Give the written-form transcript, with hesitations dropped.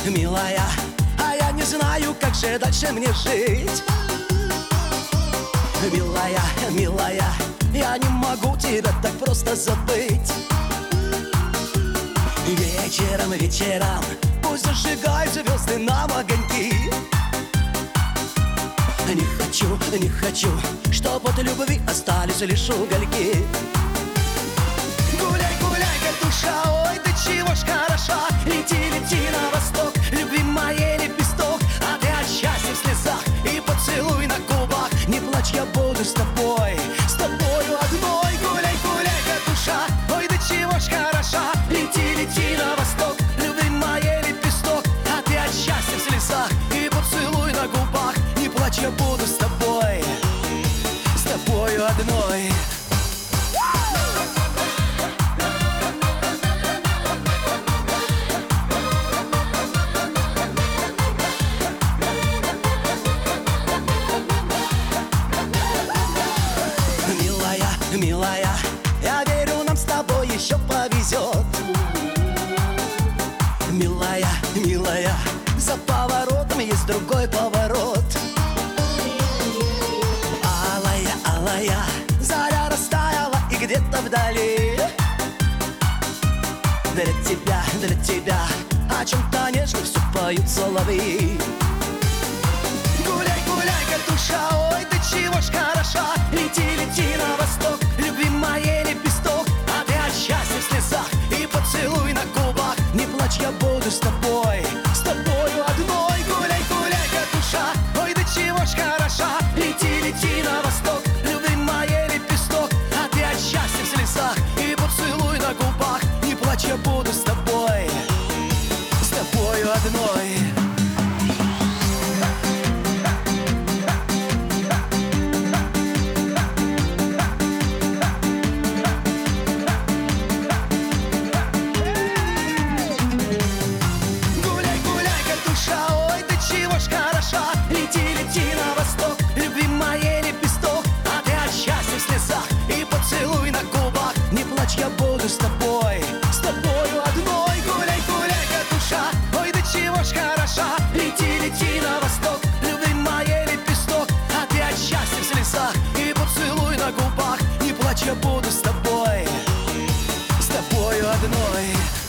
милая, а я не знаю, как же дальше мне жить. Милая, милая, я не могу тебя так просто забыть. Вечером, вечером пусть зажигают звезды нам огоньки. Не хочу, не хочу, чтоб от любви остались лишь угольки. Гуляй, гуляй, как душа, ой, ты чего ж хороша. Лети, лети на восток, любви моей лепесток. А ты от счастья в слезах и поцелуй на губах. Не плачь, я буду с тобой одной. Гуляй, гуляй, как душа, ой, ты чего ж хороша. Лети, лети на восток, любви моей лепесток. А ты от счастья в слезах и поцелуй на губах. Не плачь, я буду с тобою одной. Милая, милая, я верю, нам с тобой еще повезет. Милая, милая, за поворотом есть другой поворот. Алая, алая, заря растаяла и где-то вдали. Для тебя о чем-то нежно все поют соловьи. Гуляй, гуляй, как душа, ой, ты чего ж хороша. Лети, лети на восток, любви моей лепесток. А ты от счастья в слезах и поцелуй на губах. Не плачь, я буду с тобою одной. Гуляй, гуляй, как душа, ой, ты чего ж хороша. Лети, лети на восток, любви моей лепесток. А ты от счастья в слезах и поцелуй на губах. Не плачь, я буду с тобою одной. Лети, лети на восток, любви моей лепесток. А ты от счастья в слезах и поцелуй на губах. Не плачь, я буду с тобою одной. Гуляй, гуляй, как душа, ой, да чего ж хороша. Лети, лети на восток, любви моей лепесток. А ты от счастья в слезах и поцелуй на губах. Не плачь, я буду с тобою одной.